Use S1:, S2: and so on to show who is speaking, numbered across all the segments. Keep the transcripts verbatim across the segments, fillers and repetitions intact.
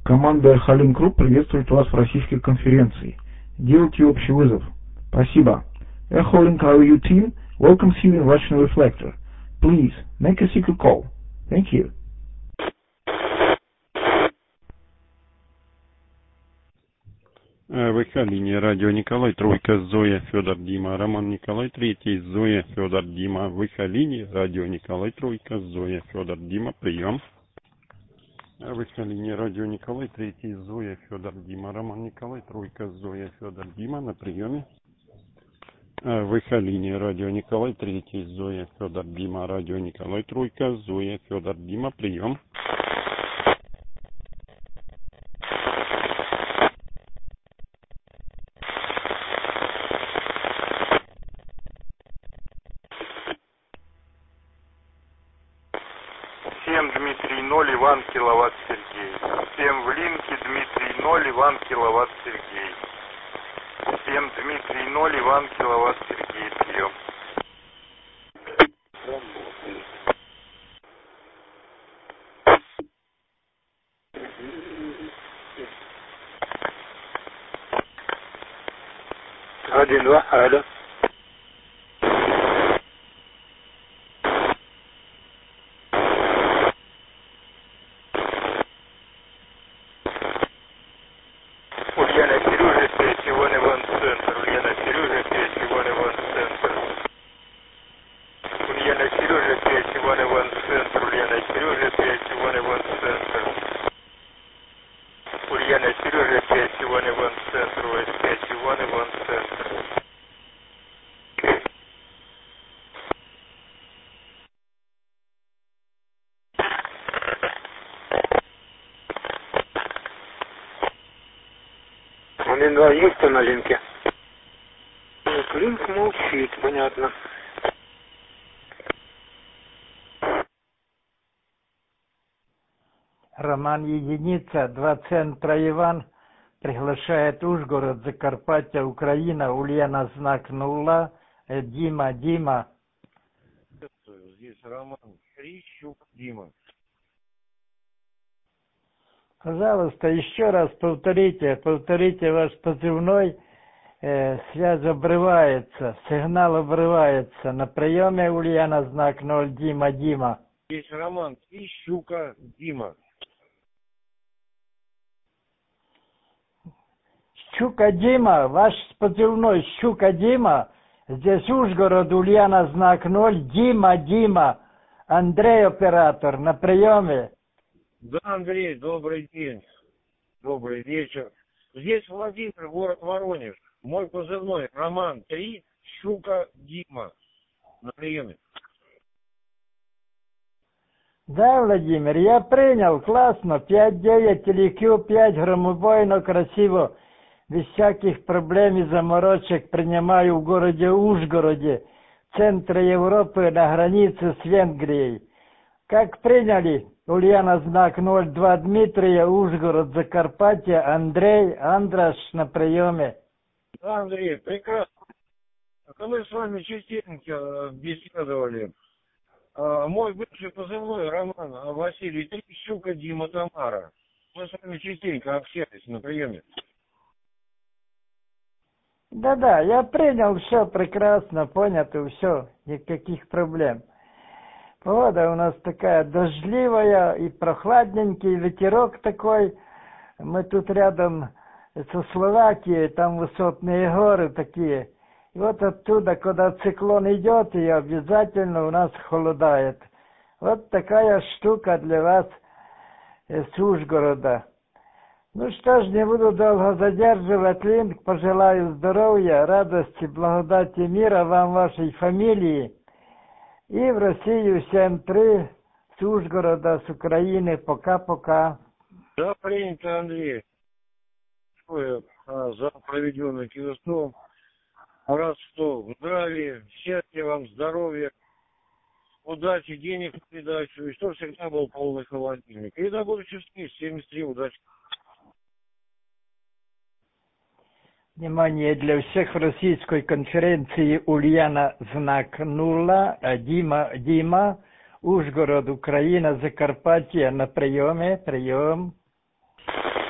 S1: Команда Халин Групп приветствует вас в российской конференции. Делайте общий вызов. Спасибо. Halin How You Team welcomes you in Russian Reflector. Please make a secret call. Thank you.
S2: В Халине радио Николай Тройка, Зоя, Федор, Дима, Роман Николай Третий, Зоя, Федор, Дима. В Халине радио Николай Тройка, Зоя, Федор, Дима. Прием. В Халине радио Николай Третий, Зоя, Федор, Дима, Роман Николай Тройка, Зоя, Федор, Дима. На приеме. В Халине радио Николай Третий, Зоя, Федор, Дима, радио Николай Тройка, Зоя, Федор, Дима. Прием.
S3: семь Дмитрий ноль Иван киловатт Сергей. семь в линке Дмитрий ноль Иван киловатт Сергей. семь Дмитрий ноль Иван киловатт Сергей. Прием.
S4: Один, два, алло.
S3: Ульяна Сережа пять, Иван Иван Центр. Ульяна Сережа пять, Иван Иван Центр. Ульяна Сережа пять, Иван Иван Центр. Ульяна Сережа пять, Иван Иван Центр. Ульяна Сережа пять, Иван Иван Центр. ОС пять, Иван Иван Центр.
S4: Один, два, есть кто на линке? Нет, линк молчит, понятно.
S5: Роман Единица, два центра Иван, приглашает Ужгород, Закарпатье, Украина, Ульяна знак нула, Дима, Дима.
S6: Здесь Роман Хрищук, Дима.
S5: Пожалуйста, еще раз повторите, повторите ваш позывной, э, связь обрывается, сигнал обрывается. На приеме Ульяна знак ноль, Дима, Дима.
S6: Здесь Роман Хрищука, Дима.
S5: Щука Дима, ваш позывной Щука Дима. Здесь Ужгород, Ульяна знак ноль, Дима, Дима. Андрей оператор, на приеме.
S6: Да, Андрей, добрый день. Добрый вечер. Здесь Владимир, город Воронеж. Мой позывной Роман три, Щука Дима. На приеме.
S5: Да, Владимир, я принял, классно. пять девять или Q пять, громобойно, красиво. Без всяких проблем и заморочек принимаю в городе Ужгороде, центре Европы, на границе с Венгрией. Как приняли? Ульяна знак ноль два Дмитрия, Ужгород, Закарпатье, Андрей, Андраш на приеме.
S6: Да, Андрей, прекрасно. А мы с вами частенько беседовали. Мой бывший позывной Роман Василий три, Щука Дима, Тамара. Мы с вами частенько общались на приеме.
S5: Да-да, я принял, все прекрасно, понято, все, никаких проблем. Погода у нас такая дождливая и прохладненький, ветерок такой. Мы тут рядом со Словакией, там высотные горы такие. И вот оттуда, когда циклон идет, и обязательно у нас холодает. Вот такая штука для вас с Ужгорода. Ну что ж, не буду долго задерживать линк, пожелаю здоровья, радости, благодати, мира вам, вашей фамилии. И в Россию семь три, с Ужгорода, с Украины, пока-пока.
S6: Да, принято, Андрей. Что я за проведенный Кирстом. Раз что, в здравии, счастья вам, здоровья, удачи, денег на передачу, и что всегда был полный холодильник. И до будущих встреч, семьдесят три, удачи.
S5: Внимание, для всех в российской конференции Ульяна знак нула, Дима, Дима, Ужгород, Украина, Закарпатье на приеме, прием.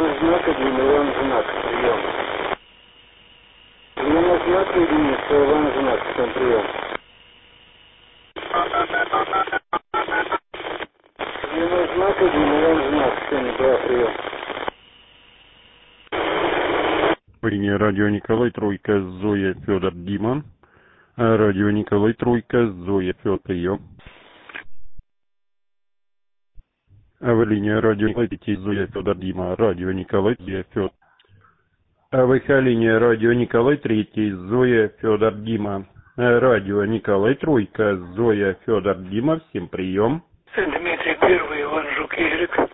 S4: Смена знака один, Иван знак, прием. Смена знака единица, Иван знак, всем прием. Смена знака один, Иван знак, всем два, прием.
S2: Линия радио Николай, тройка, Зоя, Федор, Дима. Радио Николай, тройка, Зоя, Федор, прием. Авиалиния радио Николай, третий, Зоя, Федор, Дима. Радио Николай, Зоя, Федор. Авиалиния радио Николай, третий, Зоя, Федор, Дима. Радио Николай, тройка, Зоя, Федор, Дима. Всем прием.
S4: Дмитрий Первый, Иван Жук, Игорь.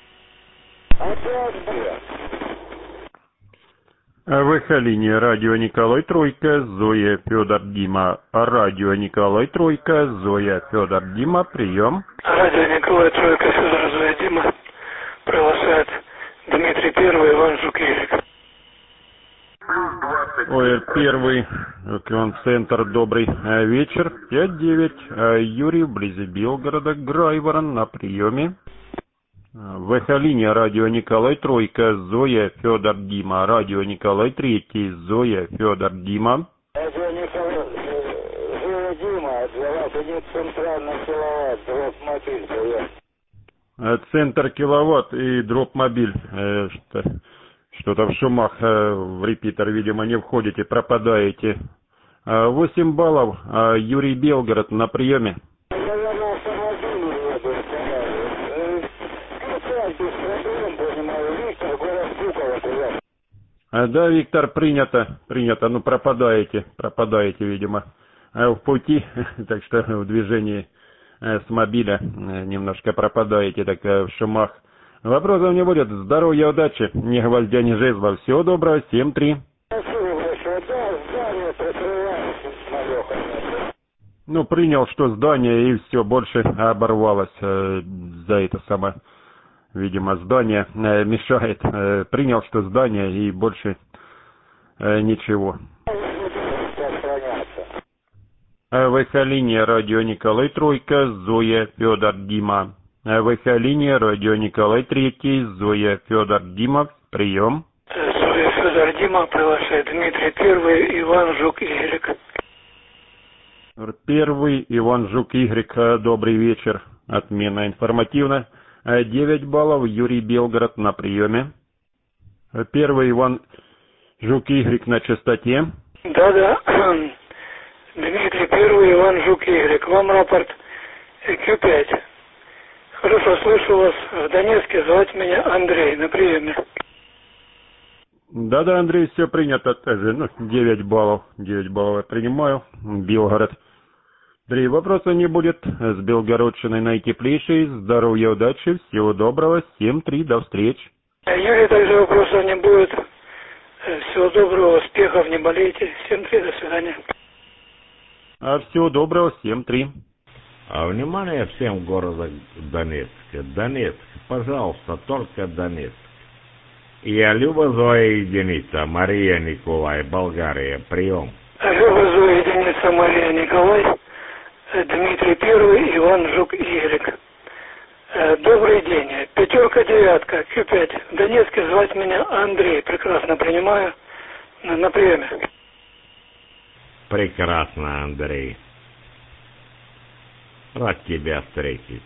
S2: ВХ-линия радио Николай, тройка, Зоя, Федор, Дима. Радио Николай, тройка, Зоя, Федор, Дима. Прием.
S4: Радио Николай, тройка, Федор, Зоя, Дима. Приглашает Дмитрий Первый, Иван Жук, Игорь.
S2: Ой, первый, центр, добрый вечер. пять девять, Юрий, вблизи Белгорода, Грайворон, на приеме. ВХ-линия радио Николай, тройка, Зоя, Федор, Дима. Радио Николай, третий, Зоя, Федор, Дима.
S4: Радио Николай, Зоя, Дима, для вас один центральный киловатт, дроп-мобиль, привет.
S2: Центр киловатт и дроп-мобиль. Что-то в шумах, в репитер, видимо, не входите, пропадаете. восемь баллов, Юрий, Белгород, на приеме.
S4: Наверное, автомобиль еду, без проблем, понимаю, Виктор, город Пуково, привет.
S2: Да, Виктор, принято, принято, ну пропадаете, пропадаете, видимо, в пути, так что в движении с мобиля немножко пропадаете, так в шумах. Вопросов не будет, здоровья, удачи, ни гвоздя, ни жезла, всего доброго, семь три.
S4: Спасибо большое, да, здание прикрывается, малёха.
S2: Ну, принял, что здание, и все, больше оборвалось э, за это самое. Видимо, здание э, мешает. Э, принял, что здание, и больше э, ничего. ВХ-линия радио Николай, тройка, Зоя, Федор, Дима. ВХ-линия радио Николай, третий, Зоя, Федор, Дима. Прием.
S4: Зоя, Федор, Дима, приглашает Дмитрий Первый, Иван Жук, Игорь.
S2: Первый, Иван Жук, Игорь, добрый вечер. Отмена информативно. девять баллов, Юрий, Белгород, на приеме. Первый, Иван Жук, Игорь, на частоте.
S4: Да-да. Дмитрий Первый, Иван Жук, Игорь. Вам рапорт Q пять. Хорошо, слышу вас. В Донецке, звать меня Андрей, на приеме.
S2: Да-да, Андрей, все принято. Тоже, ну, девять баллов. девять баллов я принимаю. Белгород. Три вопроса не будет. С Белгородщиной наитеплейшей. Здоровья, удачи, всего доброго. семь три, до встречи.
S4: Юрий, также вопросов не будет. Всего доброго, успехов, не болейте. семь три, до свидания.
S2: А всего доброго, семь три.
S7: А внимание всем города Донецка. Донецк, пожалуйста, только Донецк. Я Люба, Зоя, единица. Мария, Николай, Болгария. Прием.
S4: Люба, Зоя, единица. Мария, Николай. Дмитрий Первый, Иван Жук, Игорь. Добрый день. Пятерка, девятка, Q пять. В Донецке, звать меня Андрей. Прекрасно принимаю. На, на приеме.
S7: Прекрасно, Андрей. Рад тебя встретить.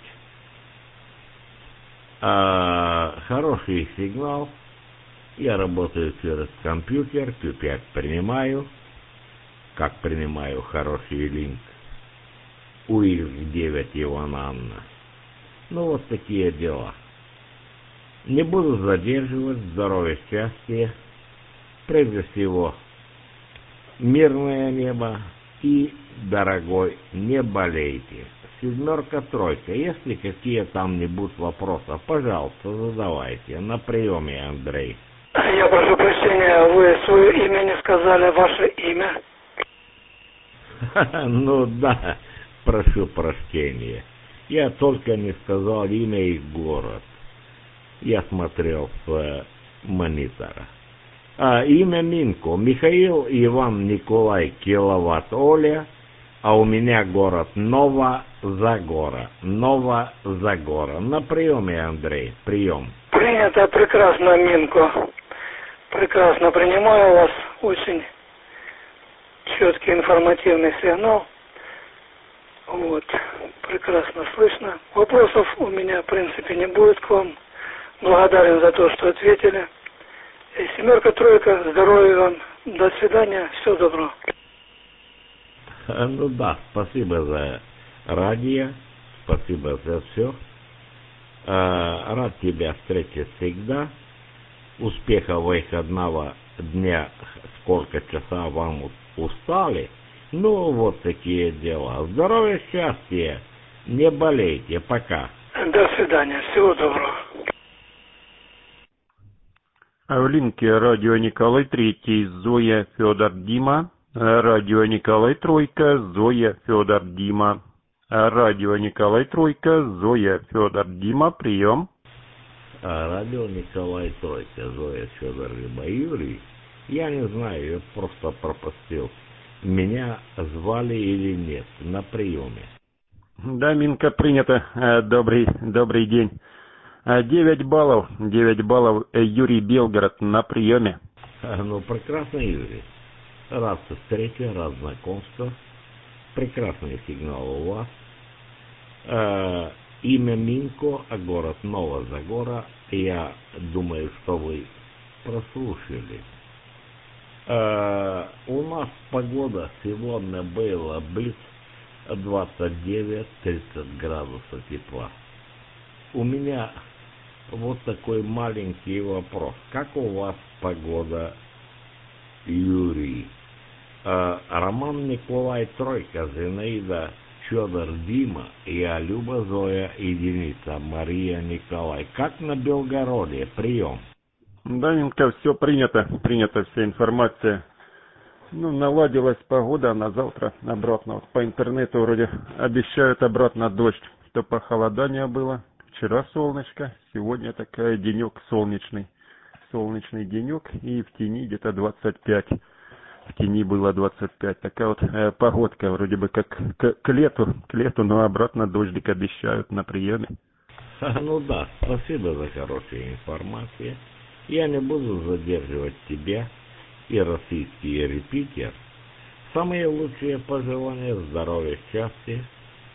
S7: А, хороший сигнал. Я работаю через компьютер. Q пять принимаю. Как принимаю хороший линк. У Х девять Ивана Анна. Ну вот такие дела. Не буду задерживать. Здоровья, счастья. Прежде всего, мирное небо. И, дорогой, не болейте. Семерка, тройка. Если какие там-нибудь вопросы, пожалуйста, задавайте. На приеме, Андрей.
S4: Я прошу прощения, вы свое имя не сказали, ваше имя?
S7: Ну да, прошу прощения. Я только не сказал имя и город. Я смотрел в монитора. А, имя Минко. Михаил Иван Николай Киловатт Оля. А у меня город Нова Загора. Нова Загора. На приеме, Андрей. Прием.
S4: Принято прекрасно, Минко. Прекрасно принимаю вас. Очень четкий информативный сигнал. Вот. Прекрасно слышно. Вопросов у меня, в принципе, не будет к вам. Благодарен за то, что ответили. И семерка, тройка, здоровья вам. До свидания. Всего доброго.
S7: Ну да, спасибо за радио. Спасибо за все. Рад тебя встретить всегда. Успехов выходного дня. Сколько часа вам устали? Ну, вот такие дела. Здоровья, счастья. Не болейте. Пока.
S4: До свидания. Всего доброго.
S2: В линке радио Николай Третий, Зоя, Федор, Дима. Радио Николай Тройка, Зоя, Федор, Дима. Радио Николай Тройка, Зоя, Федор, Дима. Прием.
S7: Радио Николай Тройка, Зоя, Федор, Дима. Юрий, я не знаю, я просто пропустил. Меня звали или нет на приеме?
S2: Да, Минка, принято. Добрый, добрый день. Девять баллов, девять баллов, Юрий, Белгород, на приеме.
S7: Ну, прекрасно, Юрий. Рад встрече, рад знакомству. Прекрасный сигнал у вас. Э, имя Минко, а город Новозагора. Я думаю, что вы прослушали. Э, у нас погода сегодня была близ двадцать девять тридцать градусов тепла. У меня вот такой маленький вопрос. Как у вас погода, Юрий? Э, Роман, Николай, Тройка, Зинаида, Федор, Дима, я, Люба, Зоя, Единица, Мария, Николай. Как на Белгороде? Прием.
S2: Да, Минка, все принято, принята вся информация. Ну, наладилась погода, а на завтра обратно. Вот по интернету вроде обещают обратно дождь, что похолодание было. Вчера солнышко, сегодня такая денек солнечный. Солнечный денек, и в тени где-то двадцать пять. В тени было двадцать пять. Такая вот э, погодка, вроде бы как к, к лету, к лету, но обратно дождик обещают на приеме.
S7: Ну да, спасибо за хорошую информацию. Я не буду задерживать тебя и российский репитер. Самые лучшие пожелания, здоровья, счастья.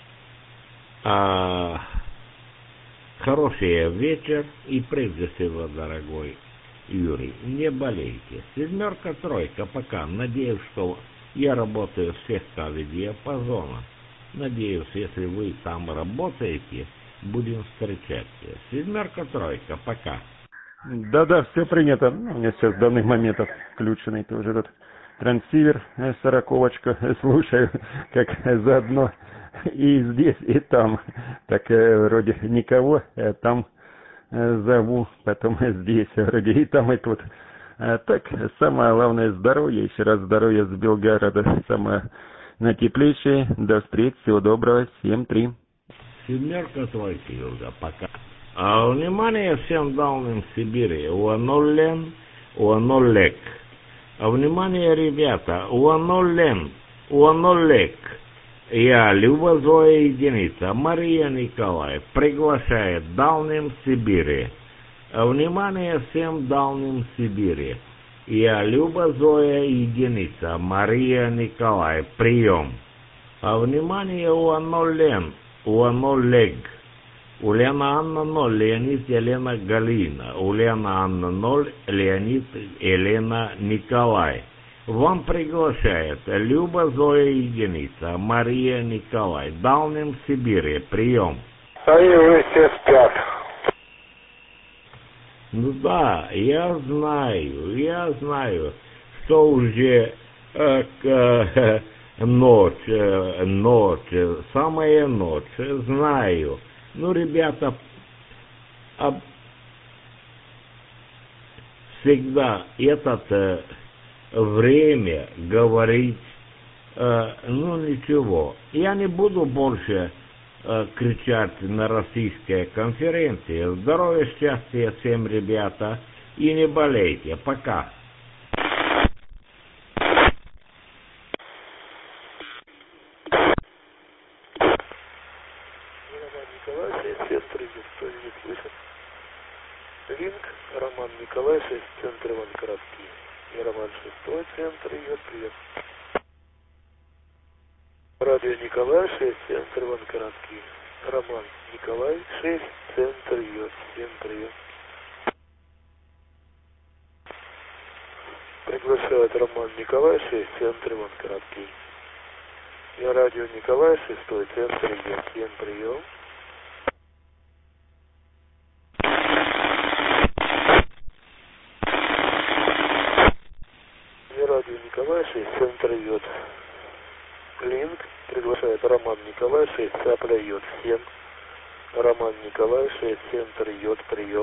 S7: А, хороший вечер и прежде всего, дорогой Юрий, не болейте. Семерка, тройка, пока. Надеюсь, что я работаю в секторе диапазона. Надеюсь, если вы там работаете, будем встречаться. Семерка, тройка, пока.
S2: Да-да, все принято. Ну, у меня сейчас в данный момент включенный тоже этот трансивер, сороковочка. Слушаю, как заодно и здесь, и там. Так вроде никого, а там зову, потом здесь, вроде и там, и тут. А так, самое главное здоровье, еще раз здоровье с Белгорода, самое натеплейшее. До встречи, всего доброго, семь три.
S7: Семерка, тройка, Юрга, пока. А, внимание всем данным Сибири, Уанолен, Уанолек. А, внимание, ребята, Уанолен, Уанолек. Я, Люба, Зоя, Единица, Мария, Николай, приглашает Дальним Сибири. А, внимание всем Дальним Сибири. Я, Люба, Зоя, Единица, Мария, Николай, прием. А, внимание, Уанолен, Уанолег. Ульяна Анна ноль, Леонид Елена Галина. Ульяна Анна ноль, Леонид Елена Николай. Вам приглашает Люба, Зоя, Единица, Мария, Николай. Дальним Сибири. Прием.
S3: Они уже все спят.
S7: Ну да, я знаю, я знаю, что уже э, э, ночь, э, ночь, самая ночь, знаю. Ну, ребята, а, всегда это э, время говорить, э, ну ничего. Я не буду больше э, кричать на российской конференции. Здоровья, счастья всем, ребята, и не болейте. Пока.
S8: центр Иван-Городский. И Роман шестой, центр идет, прием. Радио Николай шесть, центр Иван-Городский. Роман Николай шесть, центр идет, всем прием. Приглашает Роман Николай шесть, центр Иван-Городский. И радио Николай шестой, центр идет, всем прием. И радио Николай шесть, центр идет. Линк приглашает Роман Николай шесть, цапля идет, всем. Роман Николай шесть, центр идет, прием.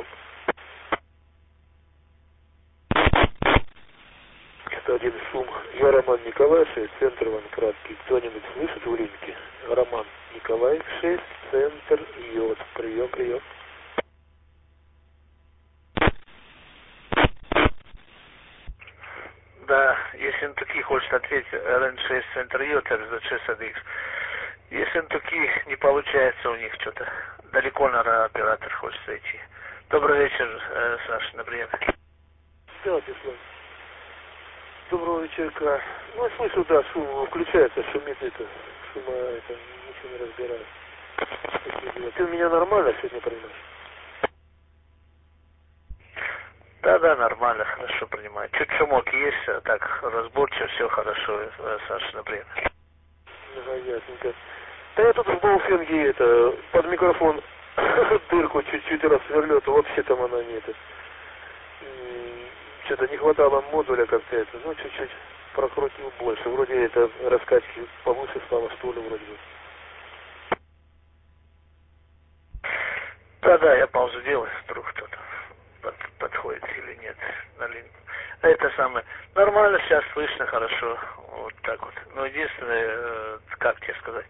S8: сто один шум. Я Роман Николай шесть, центр Иван-Городский. Кто-нибудь слышит в линке? Роман Николай шесть, центр идет, прием, прием.
S9: Да, если он такие хочет ответить, эр эн шесть центр йод, эр зет шесть эй ди икс. Если он такие не получается у них что-то, далеко, наверное, оператор хочет зайти. Добрый вечер, э, Саша, на прием.
S8: Да, Беслан. Доброго вечерка. Ну, слышу, да, шум включается, шумит это, шума, это, ничего не разбираю. Ты меня нормально сегодня принимаешь?
S9: Да, да, нормально, хорошо принимаю. Чуть шумок есть, а так разборчиво, все хорошо, Саша, например.
S8: Ага, ясненько. Да я тут в Бауфенге, это, под микрофон дырку чуть-чуть рассверлет, вообще там она нет. Что-то не хватало модуля как-то это, ну, чуть-чуть прокрутил больше. Вроде это раскачки повыше стало, что ли, вроде бы.
S9: Да, да, я паузу делаю, вдруг кто-то под, подходит или нет на линию. Это самое. Нормально сейчас слышно, хорошо. Вот так вот. Но единственное, как тебе сказать,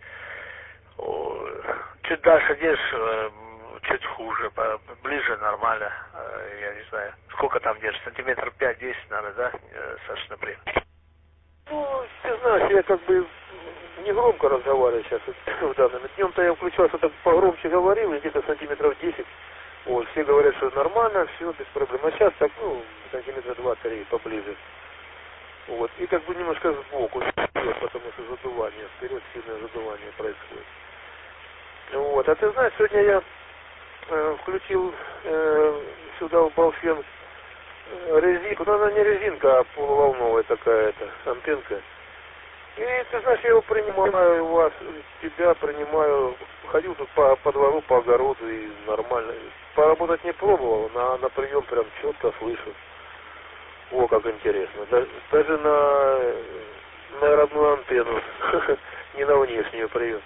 S9: чуть дальше держишь, чуть хуже, ближе нормально, я не знаю. Сколько там держишь? Сантиметров пять-десять надо, да, Саша, например?
S8: Ну, ты знаешь, я как бы не громко разговариваю сейчас в данном. Днем-то я включался, так погромче говорил, и где-то сантиметров десять. Вот, все говорят, что нормально, все, без проблем. А сейчас так, ну, сантиметра два-три поближе. Вот, и как бы немножко сбоку, потому что задувание, вперед сильное задувание происходит. Вот, а ты знаешь, сегодня я э, включил э, сюда в Балфен э, резинку, ну она не резинка, а полуволновая такая-то, антенка. И ты знаешь, я его принимаю у вас, тебя принимаю, ходил тут по, по двору, по огороду и нормально. Поработать не пробовал, на, на прием прям четко слышу. О, как интересно. Даже, даже на, на родную антенну, не на внешнюю прием.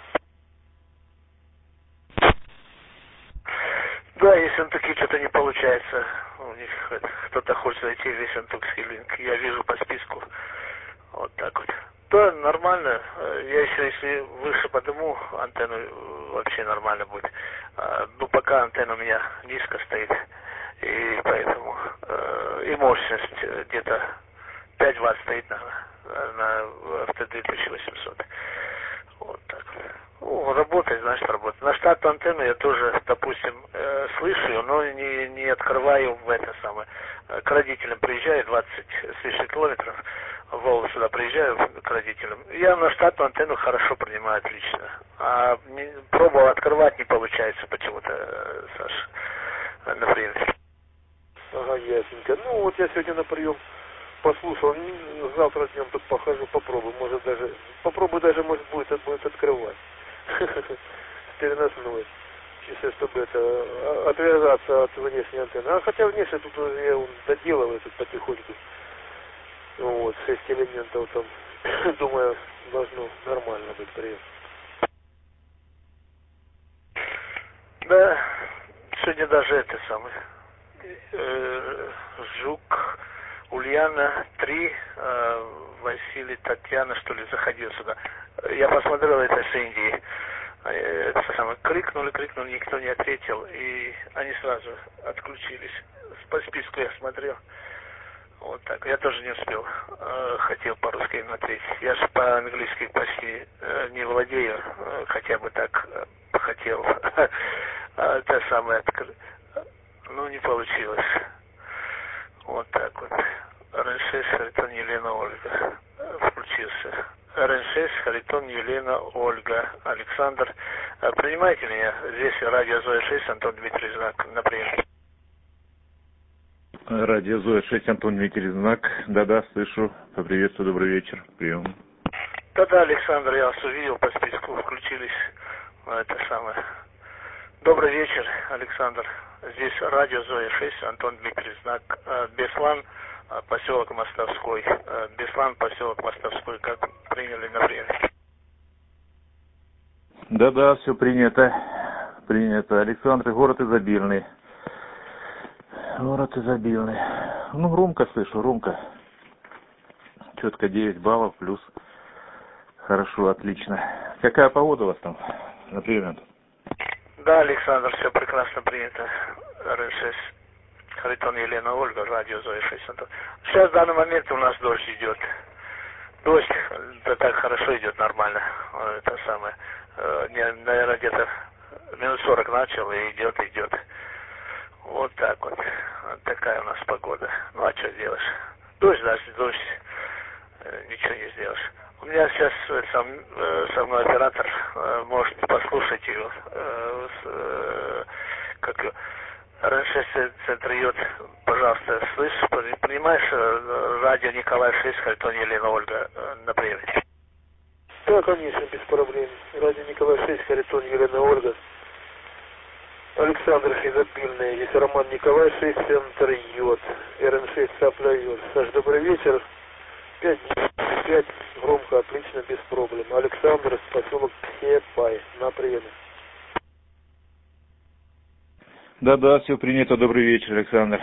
S9: Да, если он таки что-то не получается, у них кто-то хочет зайти в весентукский линк, я вижу по списку. Вот так вот. Да, нормально. Я еще, если выше подниму антенну, вообще нормально будет. Ну, пока антенна у меня низко стоит, и поэтому и мощность где-то пять ватт стоит на, на эф тэ дэ тысяча восемьсот. Вот так. Ну, работать, значит, работать. На штатную антенну я тоже, допустим, э, слышу ее, но не, не открываю в это самое. К родителям приезжаю, двадцать с лишним километров, в Волгу сюда приезжаю к родителям. Я на штатную антенну хорошо принимаю, отлично. А не, пробовал открывать, не получается почему-то, э, Саша, на приеме.
S8: Ага, ясненько. Ну, вот я сегодня на прием послушал, завтра днем тут похожу, попробую, может даже, попробую даже, может, будет, будет открывать. С переносной. Чисто, чтобы это, отвязаться от внешней антенны. А хотя внешне тут уже я доделываю тут потихоньку. Вот, шесть элементов там, думаю, должно нормально быть прием.
S9: Да, сегодня даже это самое. Э, Жук, Ульяна, три, э, Василий, Татьяна, что ли, заходил сюда. Я посмотрел это с Индии. Это самое, крикнули, крикнули, никто не ответил, и они сразу отключились. По списку я смотрел. Вот так. Я тоже не успел. Хотел по-русски смотреть. Я же по-английски почти не владею. Хотя бы так хотел. Это самое открыть. Ну, не получилось. Вот так вот. эр эн шесть, Харитон Елена Ольга. Включился. эр эн шесть, Харитон Елена Ольга. Александр. Принимайте меня. Здесь радио Зоя шесть, Антон Дмитрий Знак. На прием.
S10: Радио Зоя шесть, Антон Дмитрий Знак. Да-да, слышу. Поприветствую, добрый вечер. Прием.
S9: Да-да, Александр, я вас увидел по списку. Включились. Это самое. Добрый вечер, Александр. Здесь радио Зоя шесть, Антон Дмитрий Знак. Беслан, поселок Мостовской. Беслан, поселок Мостовской. Как приняли на время?
S10: Да-да, все принято. Принято. Александр, город изобильный. Город изобильный. Ну, громко слышу, громко. Четко девять баллов плюс. Хорошо, отлично. Какая погода у вас там, например?
S9: Да, Александр, все прекрасно принято. эр эн шесть, Харитон Елена Ольга, радио Зоя шесть. Антон. Сейчас в данный момент у нас дождь идет. Дождь, да так хорошо идет, нормально. Это самое. Наверное, где-то минут сорок начал и идет, идет. Вот так вот. Вот такая у нас погода. Ну а что делаешь? Дождь, дождь, дождь. Ничего не сделаешь. У меня сейчас сам, со мной оператор, может послушать его. Как эр эн шесть центр Йод, пожалуйста, слышишь, понимаешь, радио Николай шесть, Харитон Елена Ольга на приеме?
S8: Да, конечно, без проблем. Радио Николай шесть, Харитон Елена Ольга. Александр изобильный. Здесь Роман Николай шесть, центр Йод. эр эн шесть Цапля Йод. Саш, добрый вечер. Пять пять громко, отлично, без проблем. Александр, поселок Псепай. На приеме.
S10: Да-да, все принято. Добрый вечер, Александр.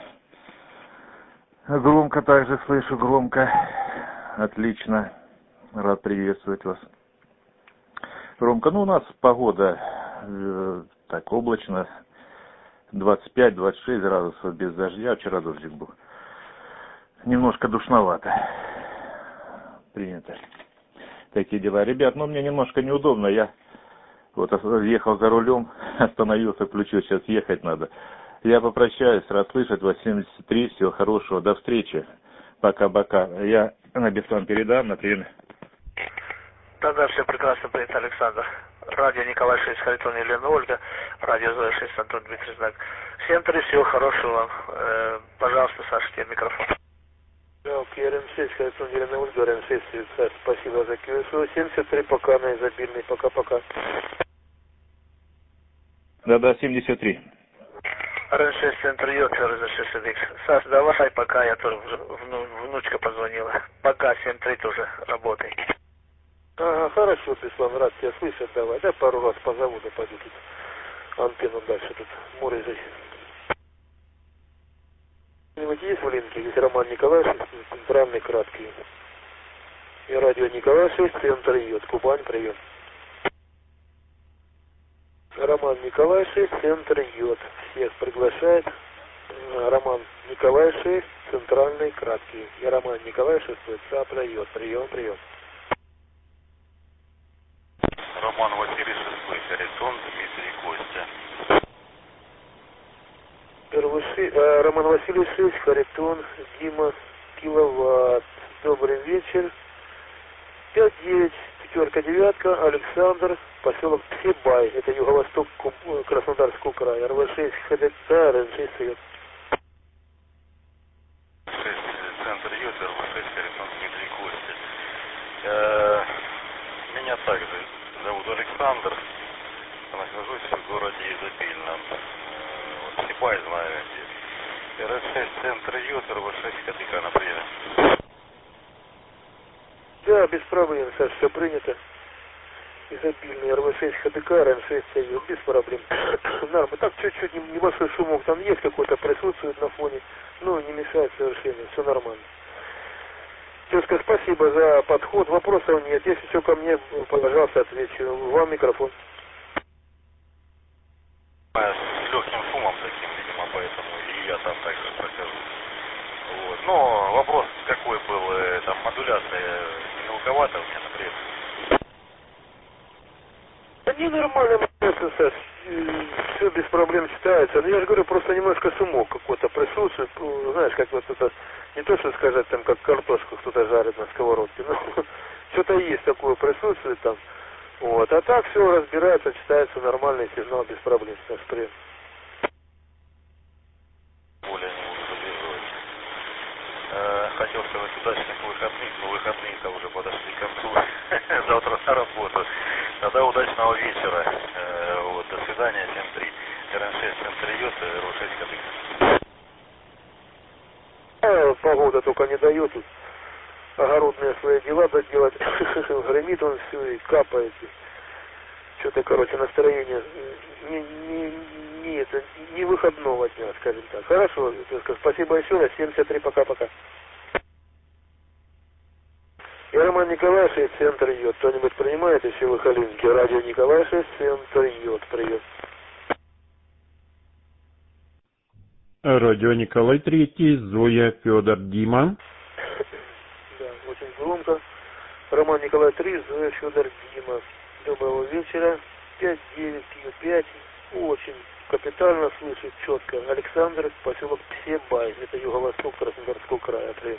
S10: Громко также слышу, громко. Отлично. Рад приветствовать вас. Громко. Ну, у нас погода э, так облачно. двадцать пять - двадцать шесть градусов без дождя. Вчера дождик был. Немножко душновато. Принято. Такие дела. Ребят, ну мне немножко неудобно. Я вот ехал за рулем, остановился, включил, сейчас ехать надо. Я попрощаюсь, расслышать вас семьдесят три. Всего хорошего. До встречи. Пока-пока. Я на Беслан передам, например.
S9: Да-да, все прекрасно принято, Александр. Радио Николай шесть, Харитон Елена Ольга. Радио Зоя шесть, Антон Дмитрий Знак. Всем три, всего хорошего вам. Э, пожалуйста, Саша, тебе микрофон.
S8: эр эн шесть, Харитон Елена Ольга, эр эн шесть, Саша, спасибо за кью эс о. семьдесят три, пока на изобильный. Пока-пока.
S10: Да-да, семьдесят три.
S9: эр эн шесть, центр Йод, эр эн шесть икс. Саш, давай, пока, я тоже вну, внучка позвонила. Пока, семь три тоже работай.
S8: Ага, хорошо, Беслан, рад тебя слышать, давай. Да пару раз позову, да пойду тут антенну дальше тут мурызать. Кто-нибудь есть в линке? Здесь Роман Николай шесть, центральный краткий. И радио Николай шесть, центр Йод, Кубань, прием. Роман Николай шесть, центр Йод. Всех приглашает. Роман Николай шесть, центральный краткий. И Роман Николай шесть, Цапля Йод. Прием, прием.
S3: Роман Василий шестой, Харитон Дмитрий Костя.
S8: Первый ши... а, Роман Василий шесть, Харитон Дима Киловатт. Добрый вечер. пять девять, пятерка, девятка, Александр, поселок Псебай. Это юго-восток Куб... Краснодарского края. эр вэ шесть ХДЦ, эр эн шесть Йод.
S3: шесть, центр Йод, эр вэ шесть, Харитон Дмитрий Костя. Э, меня также зовут Александр. Нахожусь в городе Изобильном. Вот Псебай, знаю где. эр эн шесть, центр Йод, эр вэ шесть ХДК на приеме.
S8: Да, без проблем, Саш, все принято. Изобильный эр вэ шесть ХДК, эр эн шесть Йод, без проблем. Нормально. Так чуть-чуть небольшой шумок там есть, какой-то присутствует на фоне. Ну, не мешает совершенно, все нормально. Тезка, спасибо за подход. Вопросов нет. Если все ко мне, пожалуйста, отвечу. Вам микрофон.
S3: С легким шумом таким, видимо, поэтому и я там также прохожу. Вот. Но вопрос какой был, там модуляция мелковата у меня, например.
S8: Да не нормально. Все без проблем читается. Но я же говорю, просто немножко шумок какой-то присутствует. Знаешь, как вот это, не то что сказать, там, как картошку кто-то жарит на сковородке, но что-то есть такое присутствует там. Вот. А так все разбирается, читается нормальный сигнал без проблем. Так что привет.
S3: Более не буду задерживать. Э, хотел сказать удачных выходных, но выходные-то уже подошли к концу. Завтра на работу. Тогда удачного вечера. Э, вот, до свидания, семь три. эр эн шесть центр идет, эр эл шесть кадык.
S8: А, погода только не дает тут огородные свои дела доделать. Гремит он все и капает. Что-то, короче, настроение не, не, не, это, не выходного дня, скажем так. Хорошо, спасибо еще раз. семьдесят три, пока-пока. Я Роман Николаев, шесть, центр йод. Кто-нибудь принимает еще выходинки? Радио Николай шесть, центр йод. Привет.
S2: Радио Николай Третий, Зоя, Федор, Дима.
S8: Да, очень громко. Роман Николай три, Зоя, Федор, Дима. Доброго вечера. пять девять пять. Очень капитально слышит четко. Александр, поселок Псебай. Это юго-восток Краснодарского края. Привет.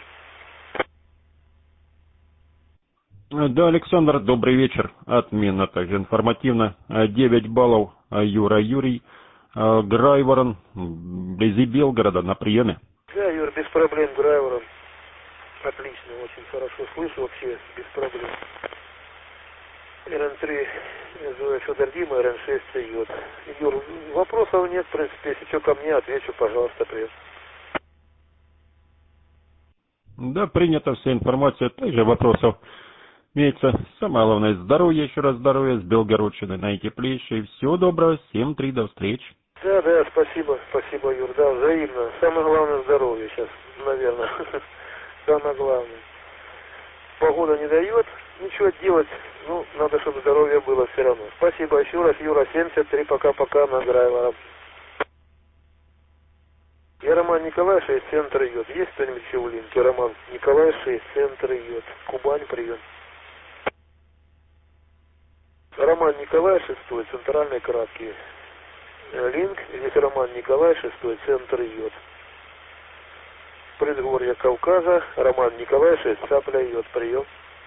S2: Да, Александр, добрый вечер. Отменно, также информативно. девять баллов Юра Юрий. Грайворон, вблизи Белгорода, на приеме.
S8: Да, Юр, без проблем, Грайворон. Отлично, очень хорошо слышу вообще, без проблем. эр эн три, Зоя, Федор, Дима, эр эн шесть, йод. Юр, вопросов нет, в принципе, если что ко мне, отвечу, пожалуйста, привет.
S2: Да, принята вся информация, также вопросов имеется. Самое главное, здоровье, еще раз здоровье, с Белгородчины наитеплейшей. Всего доброго, семь три, до встречи.
S8: Да, да, спасибо, спасибо, Юр, да, взаимно. Самое главное здоровье сейчас, наверное, самое главное. Погода не дает, ничего делать, ну, надо, чтобы здоровье было все равно. Спасибо еще раз, Юра, семьдесят три, пока-пока, на Грайворон. Я Роман Николай, шесть, центр йод. Есть кто-нибудь еще в линке? Роман Николай, шесть, центр йод. Кубань, прием. Роман Николай, шестой, центральный краткий. Линк, здесь Роман Николай, шестой, центр йод. Предгорье Кавказа, Роман Николай, шесть, цапля йод, прием.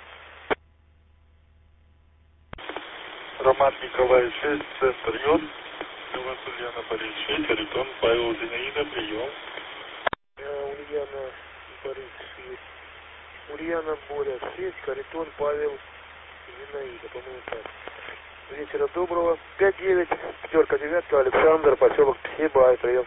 S3: Роман Николай шесть, центр йод. У вас Ульяна Борис шесть, Харитон Павел Зинаида, прием.
S8: Ульяна Борис шесть. Ульяна Боря шесть, Харитон Павел Зинаида, по-моему так. Вечера доброго. пять девять, пятерка девятка, Александр, поселок Псебай, прием.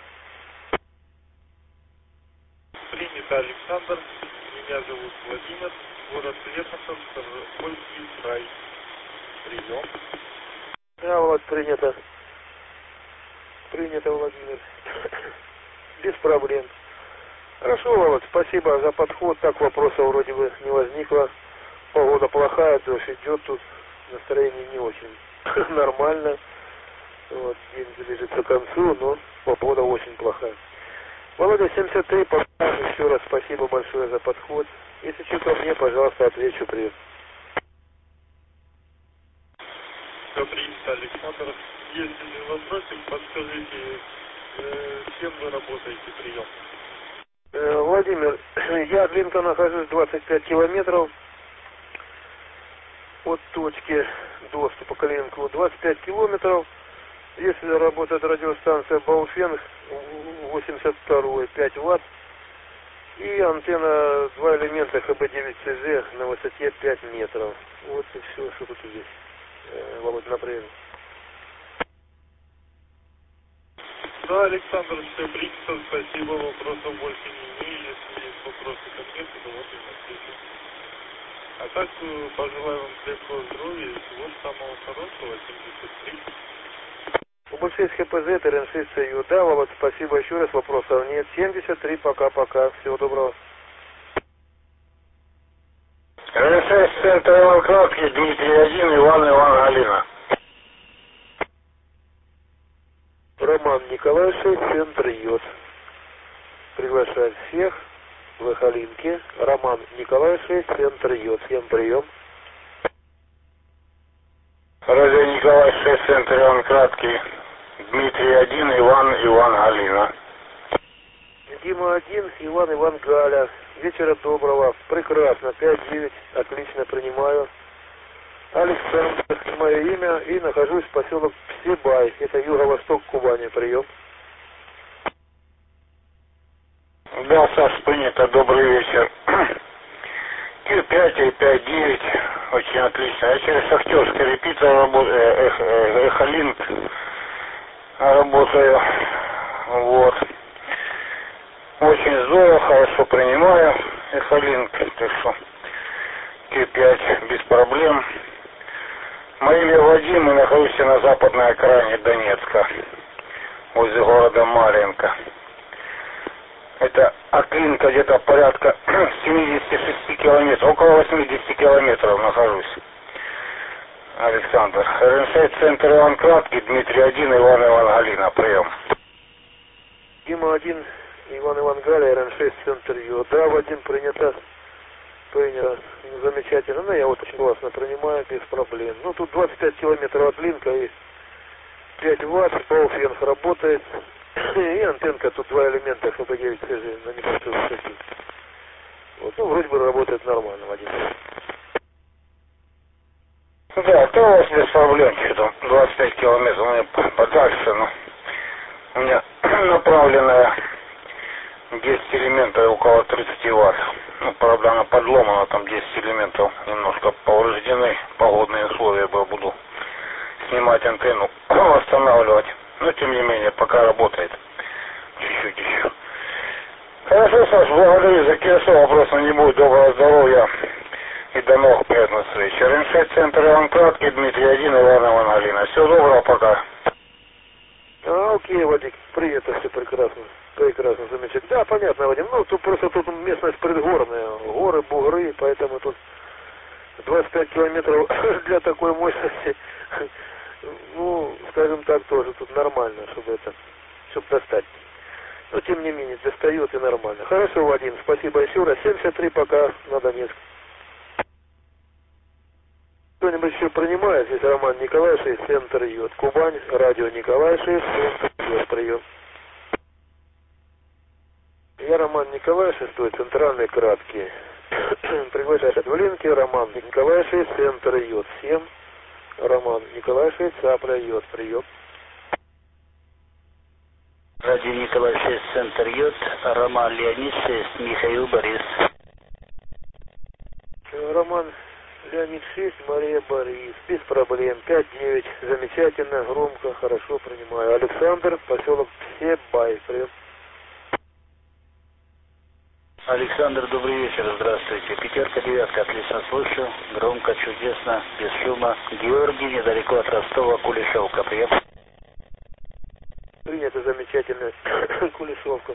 S3: Принято, Александр. Меня зовут Владимир. Город Летосов, Ставропольский край. Прием.
S8: Да, Влад, принято. Принято, Владимир. Без проблем. Хорошо, Володь, спасибо за подход. Так вопросов вроде бы не возникло. Погода плохая, дождь идет тут. Настроение не очень нормально. Вот, день ближется к концу, но погода очень плохая. Володя, семьдесят три, пока еще раз спасибо большое за подход. Если что ко мне, пожалуйста, отвечу. Привет.
S3: Все принято, Александр. Если вопросик, подскажите, э, с кем вы работаете, прием?
S8: Э, Владимир, я от Линка нахожусь двадцать пять километров от точки доступа к Линку. двадцать пять километров. Если работает радиостанция Бауфенг восемьдесят два, пять ватт. И антенна два элемента ха бэ девять цэ зэ на высоте пять метров. Вот и все, что тут есть. Э, Володь, на приеме.
S3: Да, Александр, все принято, спасибо, вопросов больше не имею. Если есть вопросы ко мне, то вот и отвечу. А так, пожелаю вам крепкого здоровья и всего самого хорошего, семьдесят три.
S8: У бэ шесть ха пэ зэ, эр эн шесть цэ ю. Да, Володь, спасибо еще раз, вопросов нет. семьдесят три, пока-пока, всего доброго.
S11: эр эн шесть, центр Иван Краткий, Дмитрий один, Иван, Иван, Галина.
S8: Роман Николай шесть, центр йод. Приглашаю всех в Эхолинке. Роман Николай шесть, центр йод. Всем прием.
S11: Радио Николай шесть центр Иван Краткий. Дмитрий один, Иван, Иван, Галина.
S8: Дима один, Иван, Иван, Галя. Вечера доброго. Прекрасно. пять девять. Отлично принимаю. Александр, мое имя, и нахожусь в поселок Псебай. Это юго-восток Кубани. Прием.
S11: Да, Саш, принято. Добрый вечер. Q пять и пять девять. Очень отлично. Я через Шахтерский репитер работаю. Эхолинк работаю. Вот. Очень здорово, хорошо принимаю Эхолинк. Так что Q пять без проблем. Мое имя Вадим, и нахожусь на западной окраине Донецка, возле города Марьинка. Это оклинка где-то порядка семидесяти шести километров, около восьмидесяти километров нахожусь. Александр. эр эн шесть, центр Иван Краткий, Дмитрий один, Иван, Иван, Галина. Прием.
S8: Дима один, Иван, Иван, Галя, эр эн шесть, центр Ю. Да, Вадим, принято. Принято. Замечательно. Ну, я вот очень классно принимаю, без проблем. Ну, тут двадцать пять километров от линка и пять ватт, полфенх работает. И антенка, тут два элемента эф бэ девять цэ жэ на небольшой высоте. Вот, ну, вроде бы работает нормально, Вадим.
S11: Да, то у вас без проблем, что двадцать пять километров, у меня подальше, но у меня направленная десять элементов около тридцати ватт. Ну, правда, она подломана, там десять элементов немножко повреждены, погодные условия, я буду снимать антенну, восстанавливать. Но, тем не менее, пока работает. Чуть-чуть еще. Хорошо, Саш, благодарю за кесу, вопросов не будет. Доброго здоровья и до новых приятных встреч. эр эн шесть, центр Иван Краткий, Дмитрий один, Иван, Иван, Галина. Всего доброго, пока.
S8: А, окей, Вадик, привет, все прекрасно. Прекрасно, замечательно. Да, понятно, Вадим. Ну, тут просто тут местность предгорная. Горы, бугры, поэтому тут двадцать пять километров для такой мощности. Ну, скажем так, тоже тут нормально, чтобы это, чтобы достать. Но, тем не менее, достает и нормально. Хорошо, Вадим, спасибо еще раз. семьдесят три пока на Донецк. Кто-нибудь еще принимает? Здесь Роман Николай, шесть, центр Йод. Кубань, радио Николай, шесть, центр Йод, прием. Я Роман Николай, шестой, центральный, краткий. Приглашает в линке Роман Николай, шесть, центр Йод, семь. Роман Николай шесть, Цапля, Йод, прием.
S12: Радио Николай шесть, центр Йод, Роман Леонид шесть, Михаил Борис.
S8: Роман Леонид шесть, Мария Борис, без проблем, пять девять, замечательно, громко, хорошо принимаю. Александр, поселок Псебай, прием.
S12: Александр, добрый вечер, здравствуйте. Пятерка, девятка, отлично слышу, громко, чудесно, без шума. Георгий, недалеко от Ростова, Кулешовка, прием.
S8: Принято, замечательно, Кулешовка.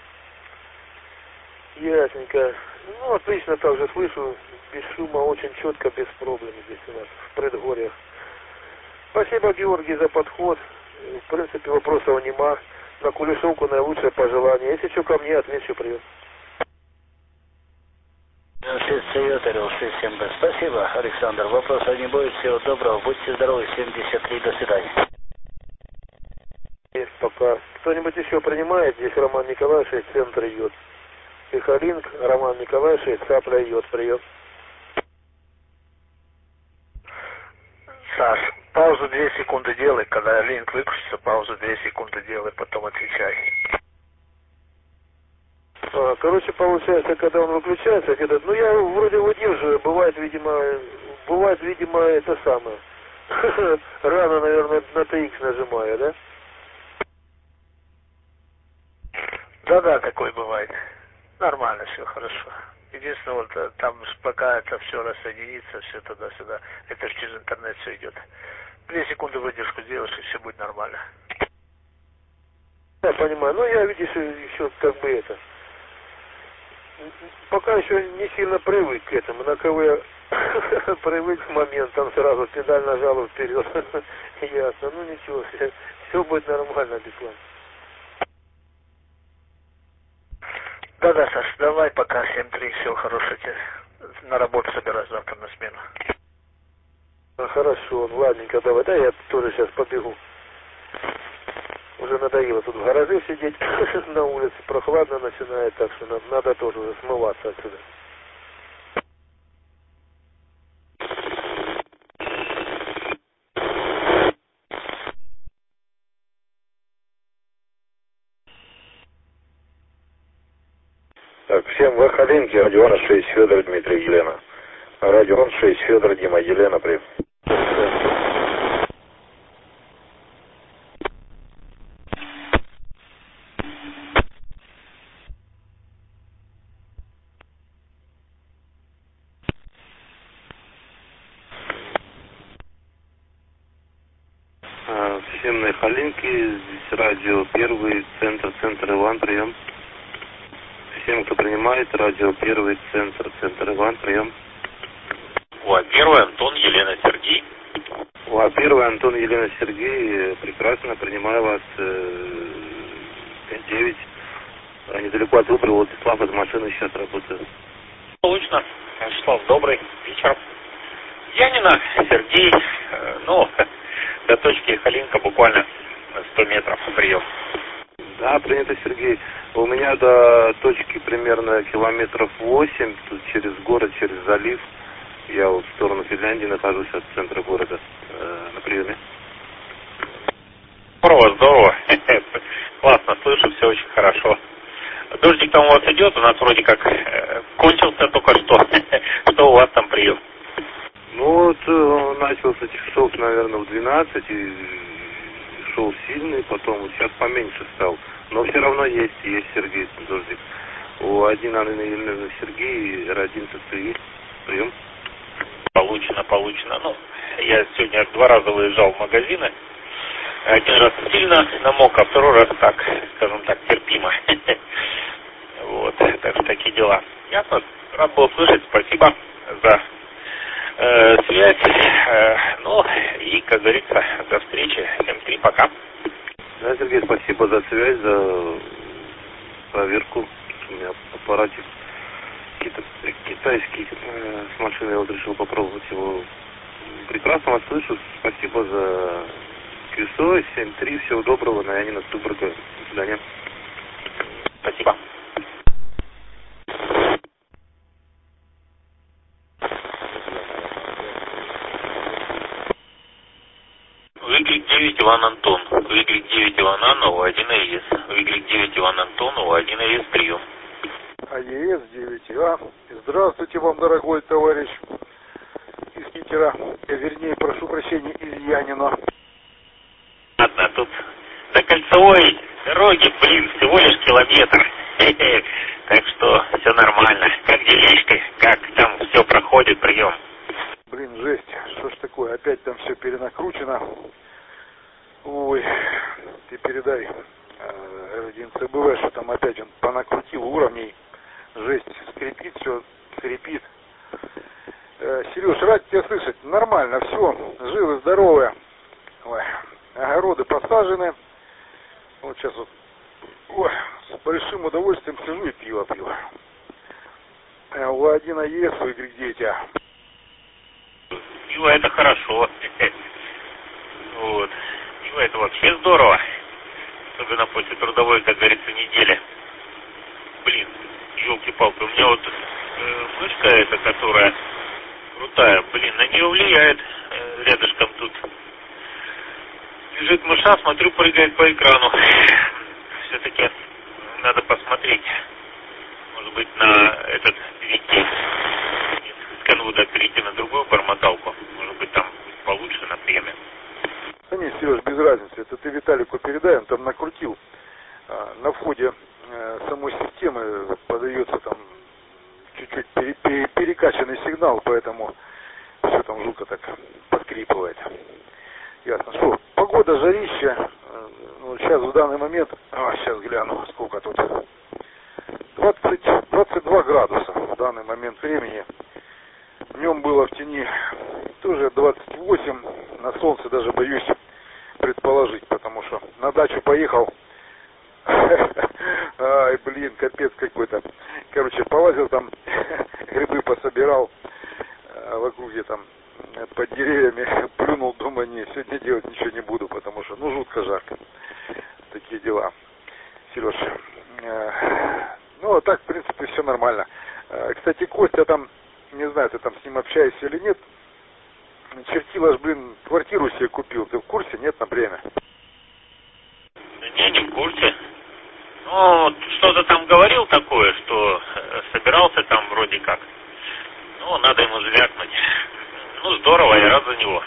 S8: Ясненько. Ну, отлично также слышу, без шума, очень четко, без проблем здесь у нас, в предгорьях. Спасибо, Георгий, за подход. В принципе, вопросов нема. На Кулешовку наилучшее пожелание. Если что, ко мне, отвечу, прием.
S12: шесть, Тойота, Орел шесть, семь бэ. Спасибо, Александр. Вопросов не будет. Всего доброго. Будьте здоровы. семьдесят три. До свидания.
S8: Есть пока. Кто-нибудь еще принимает? Здесь Роман Николай, шесть, центр Йод. Эхолинк, Роман Николай, шесть, Цапля, Йод. Прием.
S9: Саш, паузу две секунды делай. Когда линк выключится, паузу две секунды делай, потом отвечай.
S8: А, короче, получается, когда он выключается, где-то, ну я вроде выдерживаю, бывает, видимо, бывает, видимо, это самое. Рано, наверное, на тэ икс нажимаю, да?
S9: Да-да, такой бывает. Нормально, все хорошо. Единственное, вот там пока это все рассоединится, все туда-сюда, это же через интернет все идет. Две секунды выдержку сделаешь, и все будет нормально.
S8: Я понимаю, ну я, видишь, еще как бы это... Пока еще не сильно привык к этому. На ка вэ привык к моментам, сразу педаль нажал вперед. Ясно. Ну ничего, все, все будет нормально, Беслан.
S9: Да-да, Саш, давай пока семь три, все хорошо тебе. На работу собираюсь завтра на смену.
S8: Хорошо. Хорошо, ладненько, давай, да, я тоже сейчас побегу. Уже надоело тут в гараже сидеть, на улице прохладно начинает, так что надо, надо тоже уже смываться отсюда.
S3: Так, всем в Халинке, радион шесть, Федор, Дмитрий, Елена. Радион шесть, Федор, Дима, Елена, привет.
S13: Всем на Халинке, здесь радио Первый, центр, центр Иван, прием. Всем, кто принимает, радио Первый, центр, центр Иван, прием.
S14: УА Первый, Антон, Елена, Сергей.
S13: УА Первый, Антон, Елена, Сергей, прекрасно, принимаю вас, пять девять, недалеко от Зубра, Владислав, из машины сейчас работает.
S14: Лучно, Вячеслав, добрый вечер. Янина, Сергей, ну, до точки Халинка буквально сто метров, прием.
S13: Да, принято, Сергей. У меня до точки примерно километров восемь, тут через город, через залив. Я вот в сторону Финляндии нахожусь от центра города э, на приеме.
S14: Здорово, здорово. Классно, слышу, все очень хорошо. Дождик там у вас идет, у нас вроде как э, кончился только что. Что у вас там прием?
S13: Ну вот э, начался часов, наверное, в двенадцать и шел сильный, потом вот сейчас поменьше стал. Но все равно есть, есть, Сергей, дождик. У один Анны Елены Сергей, эр один ТЦИ, прием.
S14: Получено, получено. Ну, я сегодня два раза выезжал в магазины. Один раз сильно намок, а второй раз так, скажем так, терпимо. Вот, так что такие дела. Ясно, рад был слышать, спасибо за э, связь. Э, ну, и, как говорится, до встречи. семь три, пока.
S13: Да, Сергей, спасибо за связь, за проверку. У меня аппаратик какие-то китайский э, с машиной, я вот решил попробовать его. Прекрасно вас слышу, спасибо за КСО, семь три, всего доброго, на Янина Стуборга, до свидания.
S14: Спасибо. Выглик девять, Иван Антон. Выглик девять, Иван Анна, У один АЕС. Выглик девять, Иван Антон, У один АЕС, прием.
S15: АЕС девять А. Здравствуйте вам, дорогой товарищ из Питера. Вернее, прошу прощения, из Янина.
S14: Ладно, тут до кольцевой дороги, блин, всего лишь километр. Так что все нормально. Как делишки? Как там все проходит, прием?
S15: Блин, жесть. Что ж такое? Опять там все перенакручено. Ой, ты передай эр один цэ бэ вэ, что там опять он понакрутил уровней. Жесть, скрипит все, скрипит. Э, Сереж, рад тебя слышать. Нормально, все, живы, здоровы. Ой, огороды посажены. Вот сейчас вот, ой, с большим удовольствием сижу и пиво пью. Э, У один АЕС, У девять А.
S14: Пиво это хорошо. Вот. Пиво это вообще здорово. Особенно после трудовой, как говорится, недели. Блин, елки-палки, у меня вот э, мышка эта, которая крутая, блин, на нее влияет э, рядышком тут. Лежит мыша, смотрю, прыгает по экрану. Все-таки надо посмотреть. Может быть, на этот вики. С Канвуда перейти на другую бормоталку. Может быть, там получше на приеме.
S15: Да нет, Сереж, без разницы. Это ты Виталику передай, он там накрутил. А, на входе а, самой системы подается там чуть-чуть пере, пере, перекачанный сигнал, поэтому все там жутко так подкрипывает. Ясно. Что, погода, жарища. Ну, сейчас в данный момент, а, сейчас гляну, сколько тут. двадцать, двадцать два градуса в данный момент времени. Днем было в тени тоже двадцать восемь, на солнце даже боюсь предположить, потому что на дачу поехал. Ай, блин, капец какой-то. Короче, полазил там, грибы пособирал в округе там под деревьями, плюнул, думаю, не, сегодня делать ничего не буду, потому что, ну, жутко жарко. Такие дела. Сереж, ну, а так, в принципе, все нормально. Кстати, Костя там, не знаю, ты там с ним общаешься или нет, чертила ж, блин, квартиру себе купил. Ты в курсе, нет, на время?
S14: Да не, не в курсе. Ну, что-то там говорил такое, что собирался там вроде как. Ну, надо ему звякнуть. Ну, здорово, я рад за него.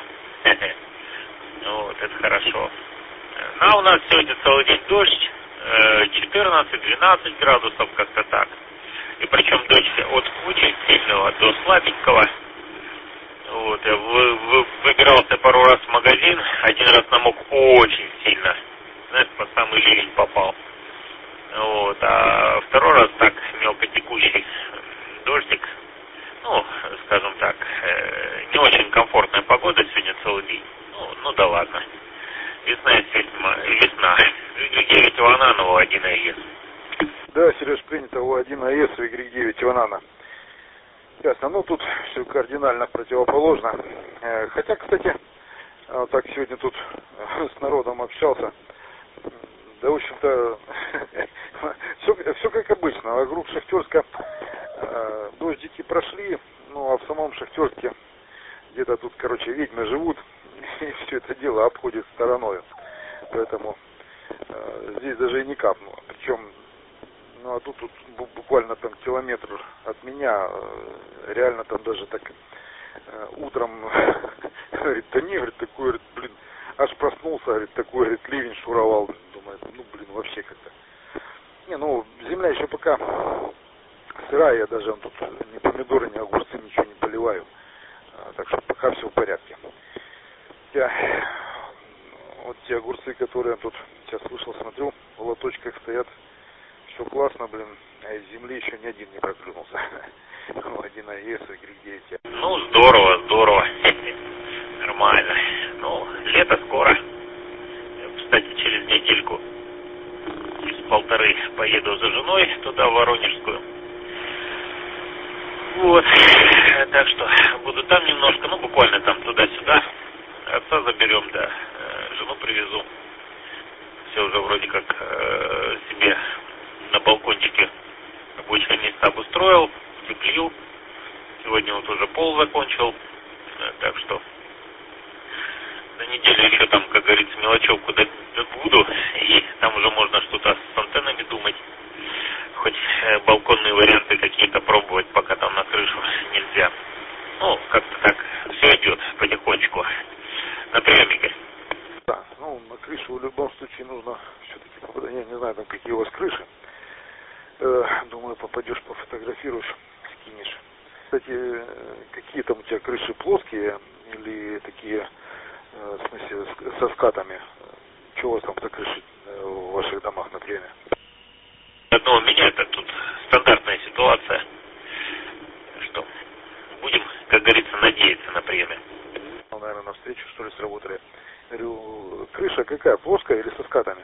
S14: Вот, это хорошо. Ну, а у нас сегодня целый день дождь. четырнадцать-двенадцать градусов, как-то так. И причем дождь от очень сильного до слабенького. Вот, я вы, вы, выбирался пару раз в магазин, один раз намок очень сильно. Знаешь, по самый ливень попал. Вот, а второй раз так мелкотекущий дождик. Ну, скажем так, не очень комфортная погода сегодня целый день. Ну, ну да ладно. Весна есть весна. Y девять Иванана, У один АЭС.
S15: Да, Сереж, принято У один АЭС, Y девять Иванана. Ясно, ну тут все кардинально противоположно. Хотя, кстати, вот так сегодня тут с народом общался. Да, в общем-то, все, все как обычно. Вокруг Шахтерска э, дождики прошли, ну а в самом Шахтерске где-то тут, короче, ведьмы живут, и все это дело обходит стороной. Поэтому э, здесь даже и не капнуло. Причем, ну а тут, тут буквально там километр от меня, э, реально там даже так э, утром говорит, да не, говорит, такой, говорит, блин, аж проснулся, говорит, такой, говорит, ливень шуровал. Думаю, ну, блин, вообще как-то. Не, ну, земля еще пока сырая, я даже тут ни помидоры, ни огурцы, ничего не поливаю. А, так что пока все в порядке. Я, вот те огурцы, которые я тут сейчас вышел, смотрю, в лоточках стоят, все классно, блин, а из земли еще ни один не проклюнулся. У один АЭС, Y девять.
S14: Ну, здорово, здорово. Нормально. Ну, лето скоро. Кстати, через недельку, через полторы поеду за женой туда, в Воронежскую. Вот. Так что буду там немножко, ну, буквально там туда-сюда. Отца заберем, да. Жену привезу. Все уже вроде как э, себе на балкончике рабочие места обустроил, утеплил. Сегодня вот уже пол закончил. Так что на неделю еще там, как говорится, мелочевку добуду, и там уже можно что-то с антеннами думать. Хоть э, балконные варианты какие-то пробовать, пока там на крышу нельзя. Ну, как-то так все идет потихонечку. На прием, Игорь.
S15: Да, ну, на крышу в любом случае нужно все-таки попадать. Я не знаю, там какие у вас крыши. Э, думаю, попадешь, пофотографируешь, скинешь. Кстати, какие там у тебя крыши, плоские или такие, в смысле, со скатами? Чего у вас там за крыши в ваших домах, например?
S14: Одно у меня это тут стандартная ситуация, что будем, как говорится, надеяться на премию.
S15: Ну, наверное, на встречу, что ли, сработали. Говорю, крыша какая, плоская или со скатами?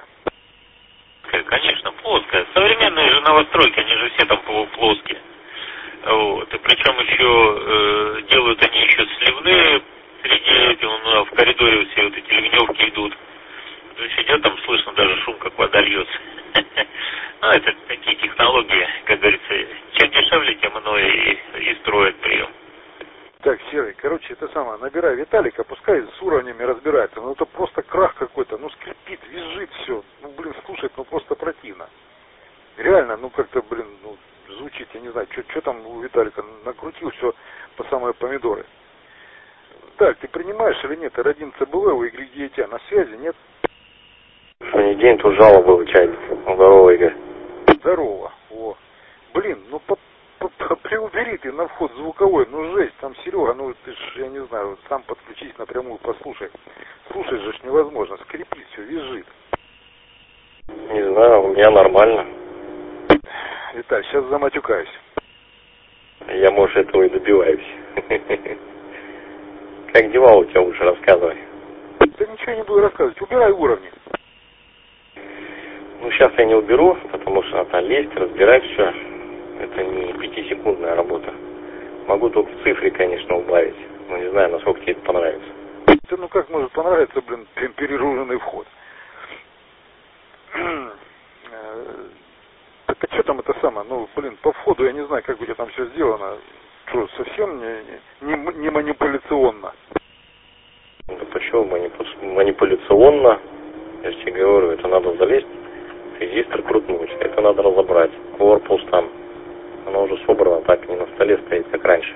S14: Конечно, плоская. Современные же новостройки, они же все там полуплоские. Вот. И причем еще э, делают они еще сливные среди этих, ну, в коридоре все вот эти ливневки идут. То есть идет, там слышно даже шум, как вода льется. Ну, это такие технологии, как говорится, чем дешевле, тем оно и, и строят прием.
S15: Так, Серый, короче, это самое, набирай Виталика, пускай с уровнями разбирается. Ну, это просто крах какой-то, ну, скрипит, визжит все. Ну, блин, слушать, ну, просто противно. Реально, ну, как-то, блин, ну, звучит, я не знаю, что там у Виталика накрутил все по самые помидоры. Так, ты принимаешь или нет? эр один цэ бэ вэ у Y девять на связи, нет?
S16: Сегодня день тут жалоба вычается. Здорово, Игорь.
S15: Здорово. О. Блин, ну по, по, по, приубери ты на вход звуковой, ну жесть, там Серега, ну ты ж, я не знаю, сам подключись напрямую, послушай. Слушай же ж невозможно, скрипит все, визжит.
S16: Не знаю, у меня нормально.
S15: Виталь, сейчас заматюкаюсь.
S16: Я, может, этого и добиваюсь. Как дела у тебя, лучше рассказывай.
S15: Да ничего не буду рассказывать, убирай уровни.
S16: Ну, сейчас я не уберу, потому что надо лезть, разбирать все. Это не пятисекундная работа. Могу только в цифре, конечно, убавить. Ну, не знаю, насколько тебе это понравится.
S15: Да ну как может понравиться, блин, перегруженный вход? Так а что там это самое? Ну, блин, по входу я не знаю, как у тебя там все сделано. Что, совсем не, не, не манипуляционно?
S16: Да почему манипу... манипуляционно? Я же тебе говорю, это надо залезть, резистор крутнуть, это надо разобрать. Корпус там, оно уже собрано, так не на столе стоит, как раньше.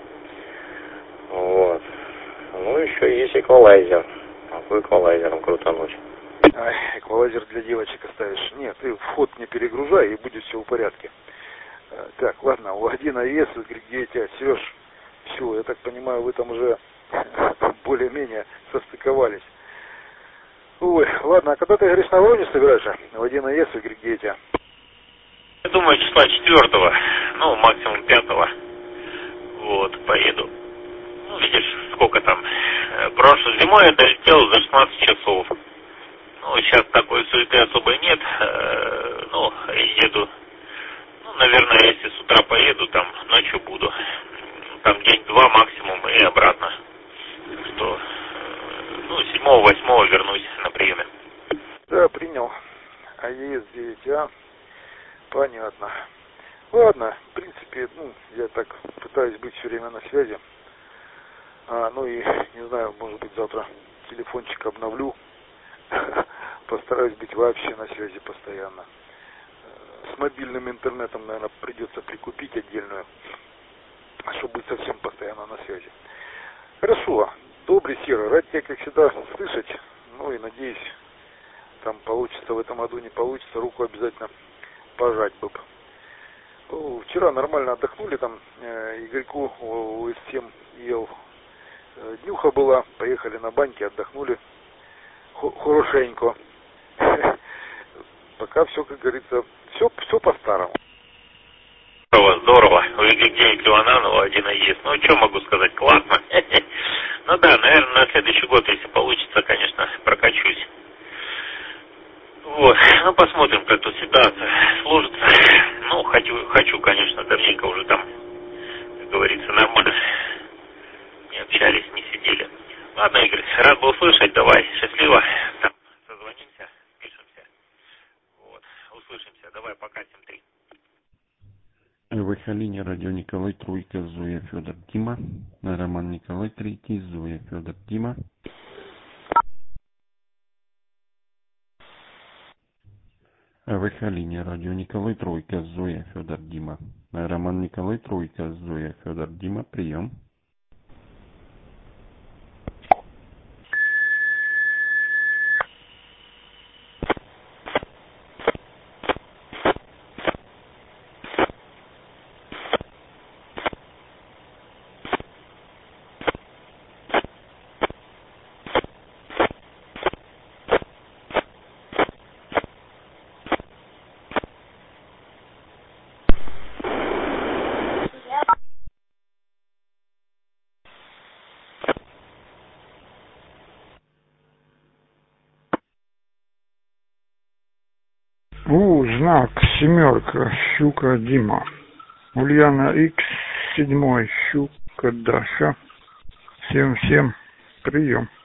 S16: Вот. Ну, еще есть эквалайзер. Могу эквалайзером крутануть.
S15: Ай, эквалайзер для девочек оставишь. Нет, ты вход не перегружай, и будет все в порядке. Так, ладно, у один АЭС, где тебя, Сереж, все, я так понимаю, вы там уже более-менее состыковались. Ой, ладно, а когда ты, говоришь, на Воронеж собираешься? В один АЭС, где тебя?
S14: Я думаю, числа четвертого, ну, максимум пятого. Вот, поеду. Ну, видишь, сколько там. Прошлой зимой я долетел за шестнадцать часов. Ну, сейчас такой суеты особой нет. Ну, еду. Ну, наверное, если с утра поеду, там ночью буду. Там день-два максимум и обратно. Что, ну, седьмого-восьмого вернусь на приеме.
S15: Да, принял. АЕС девять А. Понятно. Ладно, в принципе, ну, я так пытаюсь быть все время на связи. А, ну и, не знаю, может быть, завтра телефончик обновлю. Постараюсь быть вообще на связи постоянно. С мобильным интернетом, наверное, придется прикупить отдельную, чтобы быть совсем постоянно на связи. Хорошо. Добрый, Серый. Рад тебя, как всегда, слышать. Ну и надеюсь, там получится в этом году, не получится, руку обязательно пожать бы. Ну, вчера нормально отдохнули, там э, Игорьку у эс семь ел. Э, днюха была, поехали на баньке, отдохнули. Хорошенько. Пока все, как говорится, все, все по-старому.
S14: Здорово, здорово. Вы где Ливананова, один АЕС. Ну, что могу сказать, классно. Ну да, наверное, на следующий год, если получится, конечно, прокачусь. Вот, ну посмотрим, как тут ситуация сложится. Ну, хочу, хочу, конечно, давненько уже там, как говорится, нормально не общались, не сидели. Ладно, Игорь, рад был слышать, давай, счастливо, там, созвонимся, пишемся. Вот, услышимся, давай, пока, семь три.
S2: Выхолине радио Николай Тройка, Зоя, Федор, Дима. Роман Николай Третий, Зоя, Федор, Дима. Выхолине радио Николай Тройка, Зоя, Федор, Дима. Роман Николай Тройка, Зоя, Федор, Дима, прием.
S1: У, знак, семерка, щука, Дима. Ульяна Икс, седьмой, щука, Даша. Всем-всем прием.